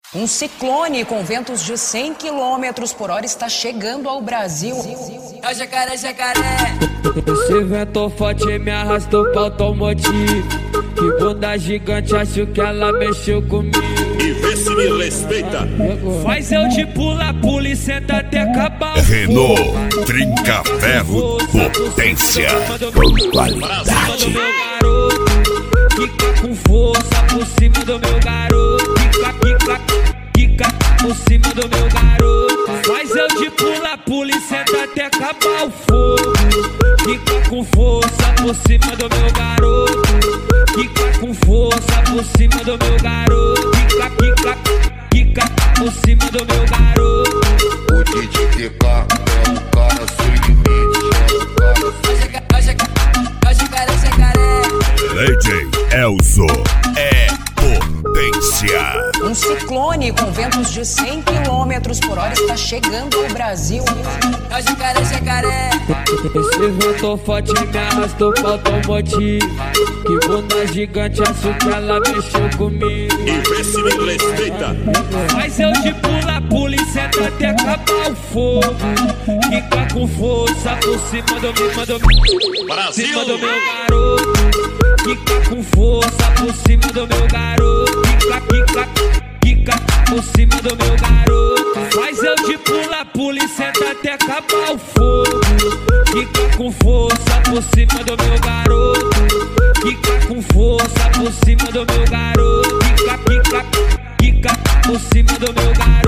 Um ciclone com ventos de 100 km por hora está chegando ao Brasil. É o jacaré, jacaré. Esse vento forte me arrastou pra automotivo. Que bunda gigante, acho que ela mexeu comigo. E vê se me respeita. Faz eu de pula e senta até acabar o Renault, trinca ferro, potência com qualidade. Quica com força por cima do meu garoto. Quica por cima do meu garoto. Faz eu de pula e senta até acabar o fogo. Quica com força por cima do meu garoto. Quica com força por cima do meu garoto. Quica por cima do meu garoto. O DJ TK é o cara sem limite. É o jacaré, jacaré. DJ Elzo é potência. Um ciclone com ventos de 100 km por hora está chegando ao Brasil. É o jacaré, jacaré. Esse vento forte me arrastou pra automotivo. Que bunda gigante, acho que ela mexeu comigo. E vê se me respeita. Faz eu de pula e senta até acabar o fogo. Quica com força por cima do meu Brasil. cima do meu garoto. Quica com força por cima do meu garoto. Quica por cima do meu garoto. Faz eu de pula e senta até acabar o fogo. Quica com força por cima do meu garoto. Quica com força por cima do meu garoto. Quica por cima do meu garoto.